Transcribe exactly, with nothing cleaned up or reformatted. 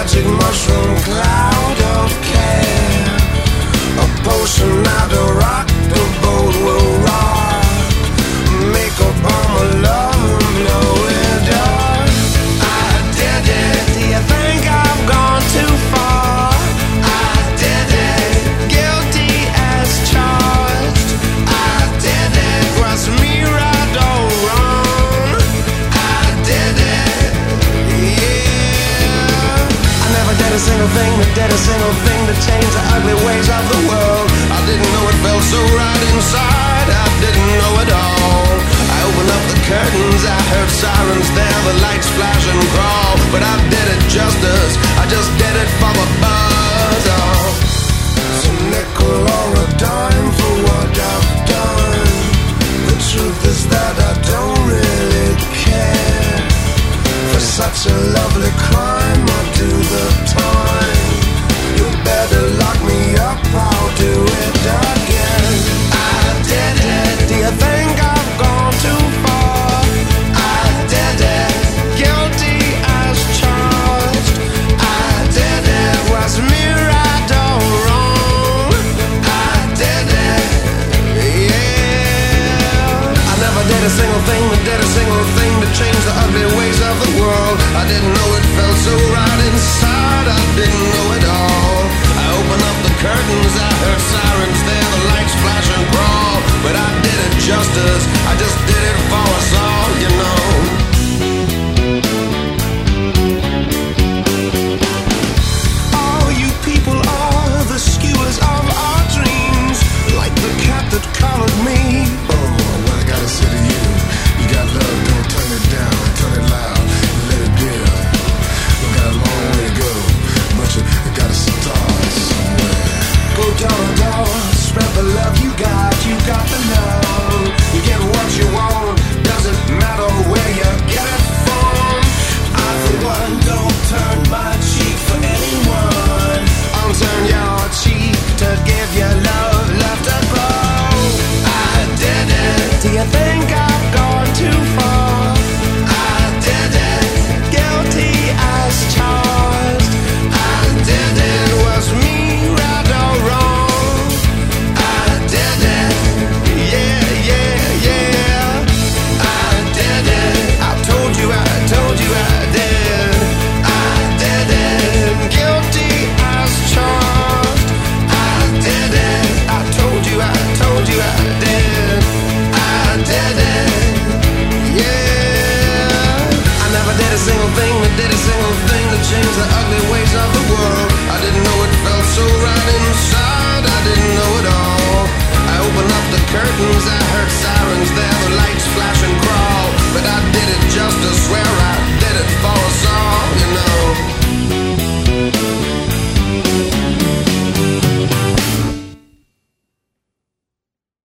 magic mushroom cloud of care. A potion now to rock the boat will rock. Make Obama love and blow it up. I did it. Do you think I've gone too far? I did it. Guilty as charged. I did it. Was me right or wrong? I did it. Yeah. I never did a single thing that did a single thing to change the ugly ways of the world. I didn't know it felt so right inside. I didn't know it all. I opened up the curtains, I heard sirens there, the lights flash and crawl. But I did it justice, I just did it for the buzz.